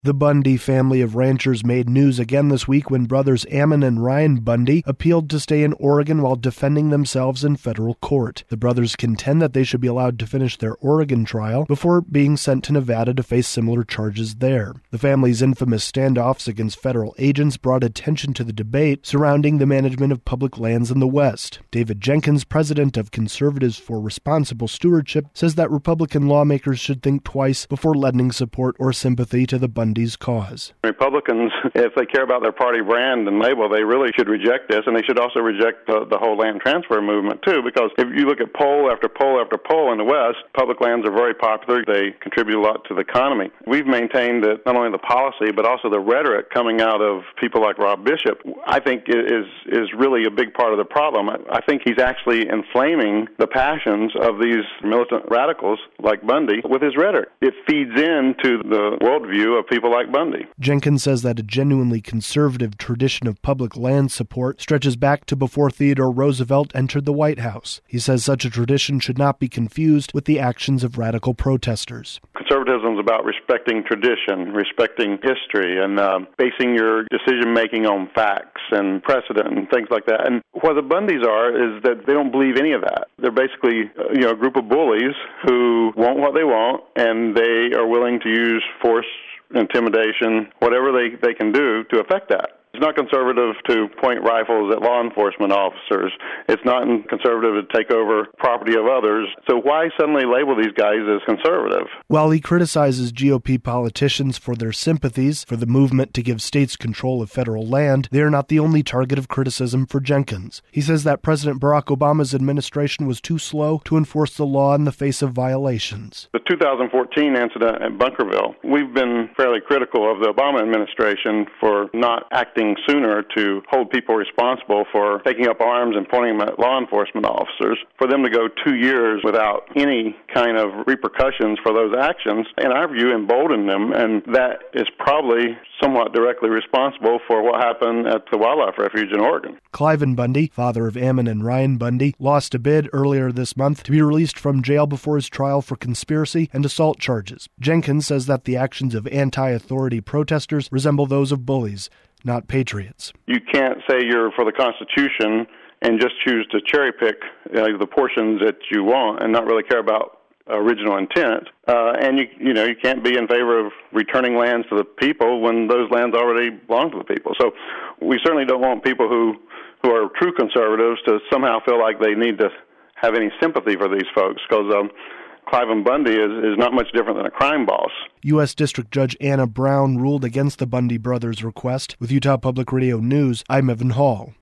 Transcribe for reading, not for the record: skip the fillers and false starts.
The Bundy family of ranchers made news again this week when brothers Ammon and Ryan Bundy appealed to stay in Oregon while defending themselves in federal court. The brothers contend that they should be allowed to finish their Oregon trial before being sent to Nevada to face similar charges there. The family's infamous standoffs against federal agents brought attention to the debate surrounding the management of public lands in the West. David Jenkins, president of Conservatives for Responsible Stewardship, says that Republican lawmakers should think twice before lending support or sympathy to the Bundy's cause. Republicans, if they care about their party brand and label, they really should reject this, and they should also reject the whole land transfer movement, too, because if you look at poll after poll after poll in the West, public lands are very popular. They contribute a lot to the economy. We've maintained that not only the policy, but also the rhetoric coming out of people like Rob Bishop, I think is really a big part of the problem. I think he's actually inflaming the passions of these militant radicals like Bundy with his rhetoric. It feeds into the worldview of people like Bundy. Jenkins says that a genuinely conservative tradition of public land support stretches back to before Theodore Roosevelt entered the White House. He says such a tradition should not be confused with the actions of radical protesters. Conservatism is about respecting tradition, respecting history, and basing your decision-making on facts and precedent and things like that. And what the Bundys are is that they don't believe any of that. They're basically a group of bullies who want what they want, and they are willing to use force, intimidation, whatever they can do to affect that. It's not conservative to point rifles at law enforcement officers. It's not conservative to take over property of others. So why suddenly label these guys as conservative? While he criticizes GOP politicians for their sympathies for the movement to give states control of federal land, they are not the only target of criticism for Jenkins. He says that President Barack Obama's administration was too slow to enforce the law in the face of violations. The 2014 incident at Bunkerville, we've been fairly critical of the Obama administration for not acting sooner to hold people responsible for taking up arms and pointing them at law enforcement officers. For them to go 2 years without any kind of repercussions for those actions, in our view, emboldened them, and that is probably somewhat directly responsible for what happened at the wildlife refuge in Oregon. Cliven Bundy, father of Ammon and Ryan Bundy, lost a bid earlier this month to be released from jail before his trial for conspiracy and assault charges. Jenkins says that the actions of anti-authority protesters resemble those of bullies, not patriots. You can't say you're for the Constitution and just choose to cherry pick the portions that you want and not really care about original intent. And you can't be in favor of returning lands to the people when those lands already belong to the people. So we certainly don't want people who are true conservatives to somehow feel like they need to have any sympathy for these folks, because Cliven Bundy is not much different than a crime boss. U.S. District Judge Anna Brown ruled against the Bundy brothers' request. With Utah Public Radio News, I'm Evan Hall.